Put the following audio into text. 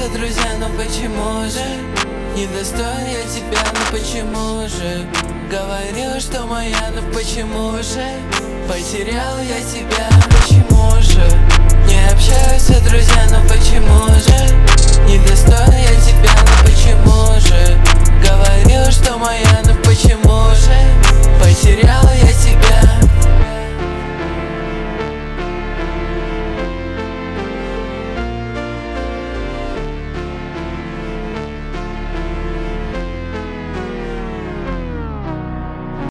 кажется, друзья, но почему же не достоин я тебя, но почему же говорил, что моя, но почему же потерял я тебя, почему же?